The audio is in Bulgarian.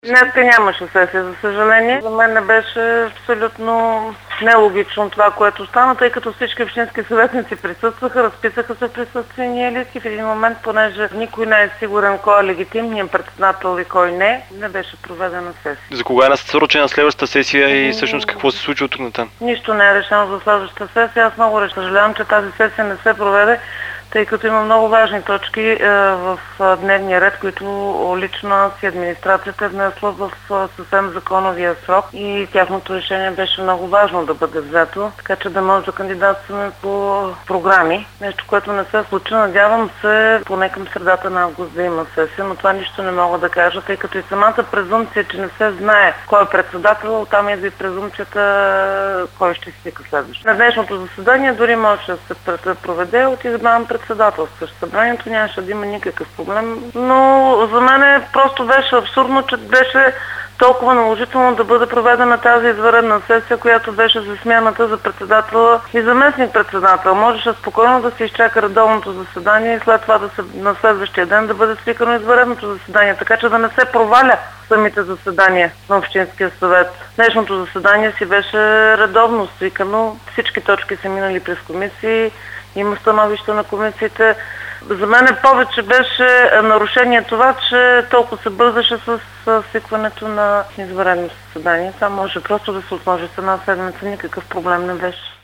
Днеска нямаше сесия, за съжаление. За мен не беше абсолютно нелогично това, което стана, тъй като всички общински съветници присъстваха, разписаха се присъствения лист и в един момент, понеже никой не е сигурен кой е легитимният председател и кой не беше проведена сесия. За кога е насрочена следващата сесия и всъщност какво се случи от тук натам? Нищо не е решено за следващата сесия. Аз много съжалявам, че тази сесия не се проведе, тъй като има много важни точки в дневния ред, които лично аз и администрацията е внесла в съвсем законовия срок и тяхното решение беше много важно да бъде взето, така че да може да кандидатстваме по програми. Нещо, което не се случи. Надявам се поне към средата на август да има сесия, но това нищо не мога да кажа, тъй като и самата презумпция, че не се знае кой е председател, там идва и презумпцията кой ще свика следващо. На днешното заседание дори може да се проведе от избран председателстващ събранието, нямаше да има никакъв проблем, но за мен просто беше абсурдно, че беше толкова наложително да бъде проведена тази извънредна сесия, която беше за смяната за председателя и заместник-председател. Можеше спокойно да се изчака редовното заседание и след това на следващия ден да бъде свикано извънредното заседание, така че да не се проваля самите заседания на Общинския съвет. Днешното заседание си беше редовно свикано, всички точки са минали през комисии, има становище на комисиите. За мен повече беше нарушение това, че толкова се бързаше с свикването на извънредно заседание. Това може просто да се отложи с една седмица, никакъв проблем не беше.